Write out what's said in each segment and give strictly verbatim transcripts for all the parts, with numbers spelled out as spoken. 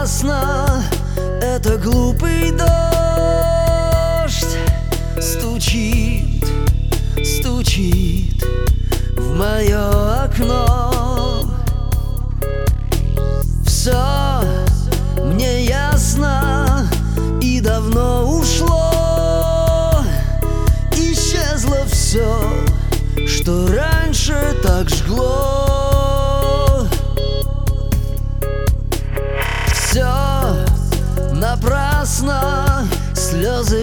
напрасно, это глупый дождь стучит, стучит в мое окно. Все мне ясно и давно ушло. Исчезло все, что раньше так жгло. Все напрасно, слезы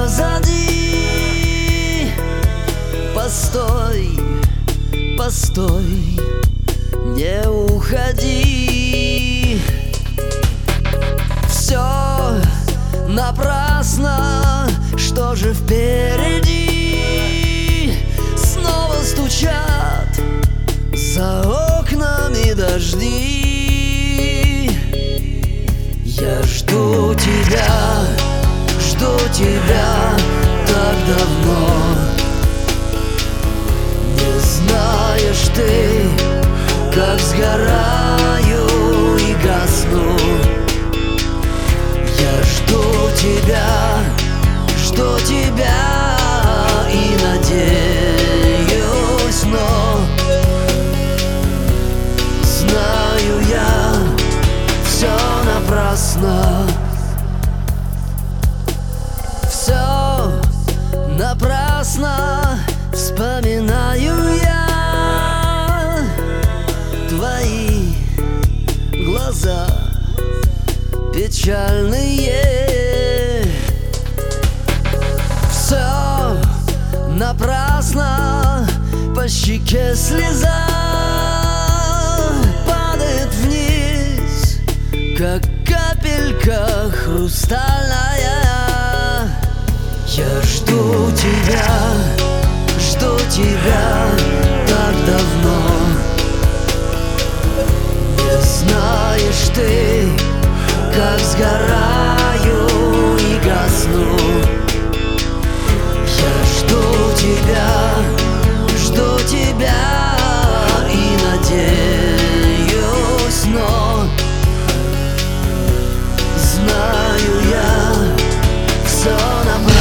позади. Постой, постой, не уходи. Все напрасно, что же впереди? Снова стучат за окнами дожди. Я жду тебя, жду тебя так давно. Не знаешь ты, как сгораю и гасну. Я жду тебя, жду тебя и надеюсь, но знаю я, все напрасно. Все напрасно, вспоминаю я твои глаза печальные. Все напрасно, по щеке слеза падает вниз, как капелька хрустальная. Я жду тебя, жду тебя так давно. Не знаешь ты, как сгораю и гасну. Я жду тебя, жду тебя и надеюсь, но знаю я, все напрасно.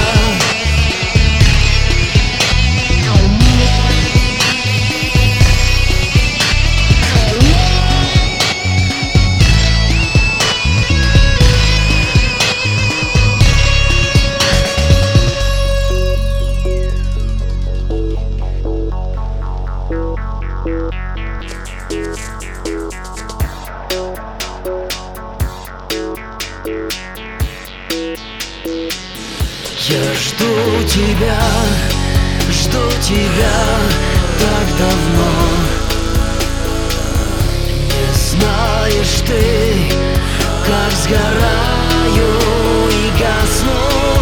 Я жду тебя, жду тебя так давно. Не знаешь ты, как сгораю и гасну.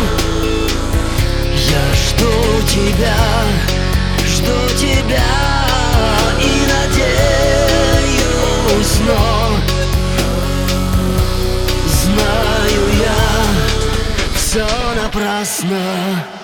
Я жду тебя, жду тебя и надеюсь, но знаю я, все напрасно.